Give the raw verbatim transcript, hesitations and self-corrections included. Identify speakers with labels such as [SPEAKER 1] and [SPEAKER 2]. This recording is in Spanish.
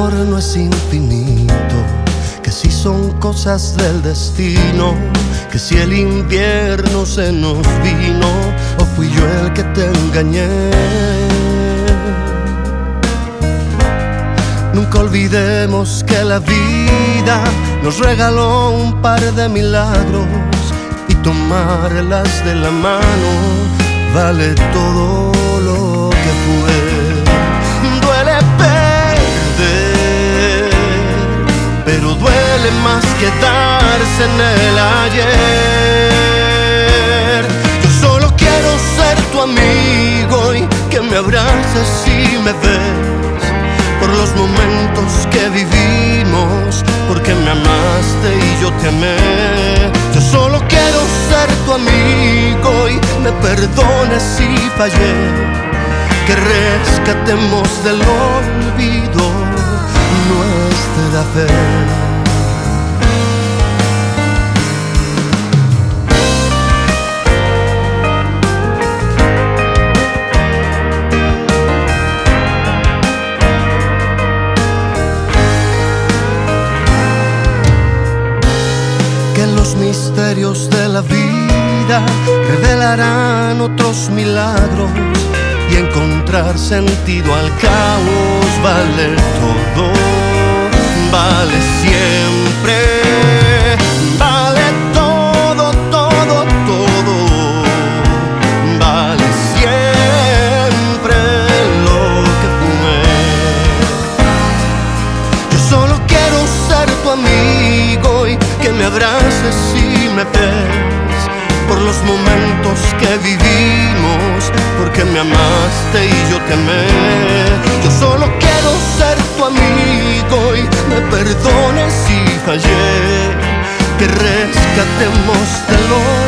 [SPEAKER 1] amor no es infinito, que si son cosas del destino, que si el invierno se nos vino o fui yo el que te engañé. Nunca olvidemos que la vida nos regaló un par de milagros y tomarlas de la mano vale todo lo que fue. Duele perder, pero duele más quedarse en el ayer. Yo solo quiero ser tu amigo y que me abraces y me ves por los momentos que vivimos, porque me amaste y yo te amé. Yo solo quiero ser tu amigo y me perdones si fallé, que rescatemos del olvido nuestra fe. Que los misterios de la vida revelarán otros milagros y encontrar sentido al caos vale todo, vale siempre, vale todo, todo, todo, vale siempre lo que fue. Yo solo quiero ser tu amigo y que me abraces y me ves por los momentos que vivimos, porque me amaste y yo te amé. Yo solo quiero ser tu amigo y me perdones si fallé, que rescatemos del